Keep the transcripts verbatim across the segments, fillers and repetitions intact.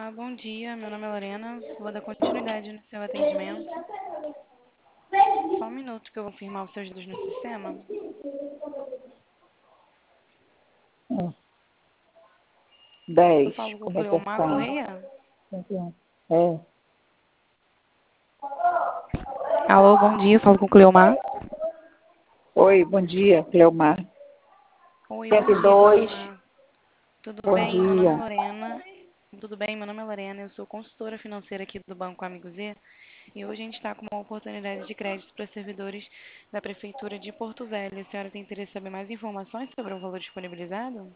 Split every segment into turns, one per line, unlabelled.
Olá, bom dia. Meu nome é Lorena. Vou dar continuidade no seu atendimento. Só um minuto que eu vou firmar os seus dados no sistema.
Hum,
Eu
dez,
falo com o
como é que é
Cleomar
são?
Correia.
É.
Alô, bom dia. Eu falo com o Cleomar.
Oi, bom dia, Cleomar.
Oi, bom
cento e
dia,
dois,
Cleomar. Tudo
bom
bem? Meu nome é
dia.
Lorena. Tudo bem? Meu nome é Lorena. Eu sou consultora financeira aqui do Banco Amigo Z. E hoje a gente está com uma oportunidade de crédito para servidores da Prefeitura de Porto Velho. A senhora tem interesse em saber mais informações sobre o valor disponibilizado?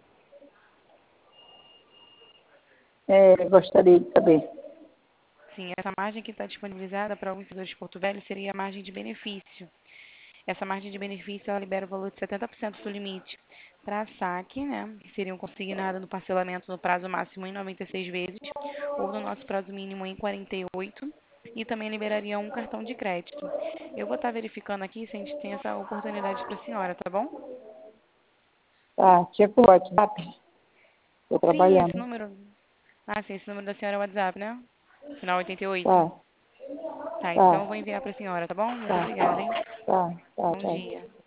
É, gostaria de saber.
Sim, essa margem que está disponibilizada para alguns servidores de Porto Velho seria a margem de benefício. Essa margem de benefício ela libera o valor de setenta por cento do limite para saque, né, que seriam consignadas no parcelamento no prazo máximo em noventa e seis vezes, ou no nosso prazo mínimo em quarenta e oito, e também liberaria um cartão de crédito. Eu vou estar verificando aqui se a gente tem essa oportunidade para a senhora, tá bom?
Tá, tinha por WhatsApp. Estou
Sim, esse
trabalhando.
número. Ah, sim, esse número da senhora é o WhatsApp, né? Final oitenta e oito.
Tá,
Tá, então
tá,
eu vou enviar para a senhora, tá bom? Muito
tá,
obrigada, hein?
tá, tá,
Bom
tá.
dia.